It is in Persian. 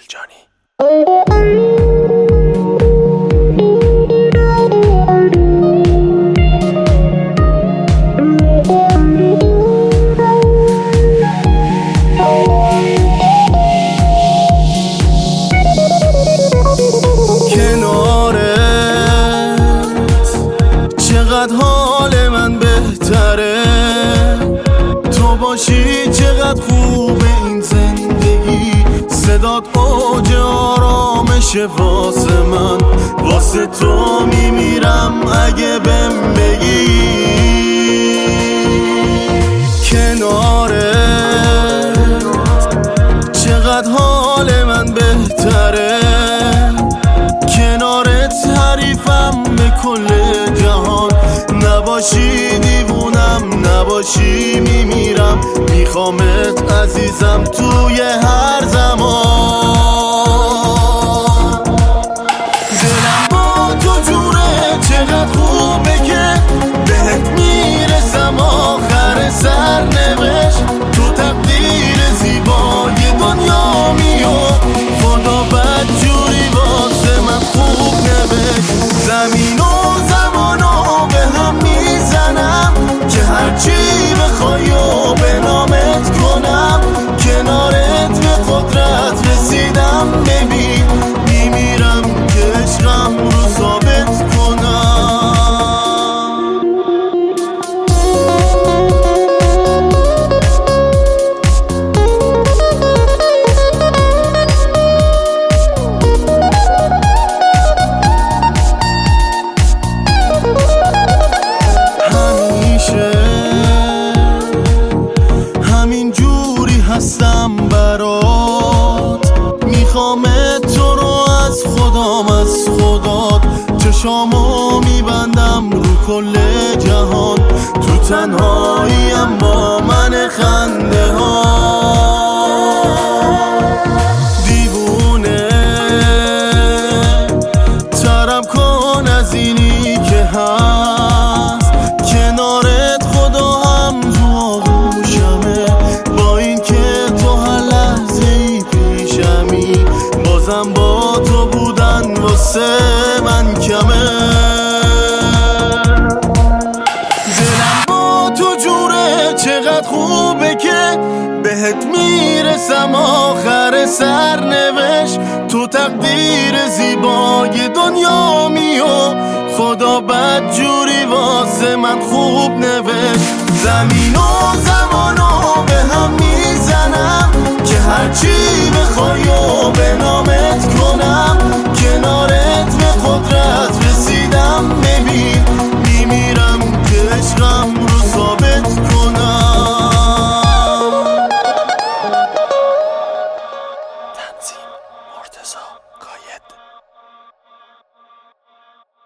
دلجانی. چقدر حال من بهتره تو باشی، چقدر خوبه این زندگی. صدات اوج آرامش واسه من، واسه تو میمیرم اگه بهم بگی. کنارت چقدر حال من بهتره، کنارت حریفم به کل جهان. نباشی دیوونم، نباشی میمیرم. میخوامت عزیزم توی هر زمان. دلم با تو جوره، چقدر خوبه که بهت میرسم آخر سرنوشت. تو تقدیر زیبای دنیا میو، خدا بد جوری واسه من خوب نوشت. زمین و زمانو به هم میزنم که هرچی بخوای و به نامت کنم. کنارت به قدرت رسیدم، ببین میمیرم که عشقم رو ثابت کنم. هستم برات، میخوامت تو رو از خدام، از خدات. چشامو میبندم رو کل جهان، تو تنهاییم با من خنده ها. دیوونه ترم کن از اینی که هست، کنارت خدا هم تو آغوشمه. با این که تو هر لحظه ای پیشمی، بازم با تو بودن واسه من کمه. دلم با تو جوره، چقدر خوبه که بهت میرسم آخر سرنوشت. تو تقدیر زیبای دنیا میو، خدا بد جوری واسه من خوب نوشت. زمین و زمانو به هم میزنم که هرچی بخوای و به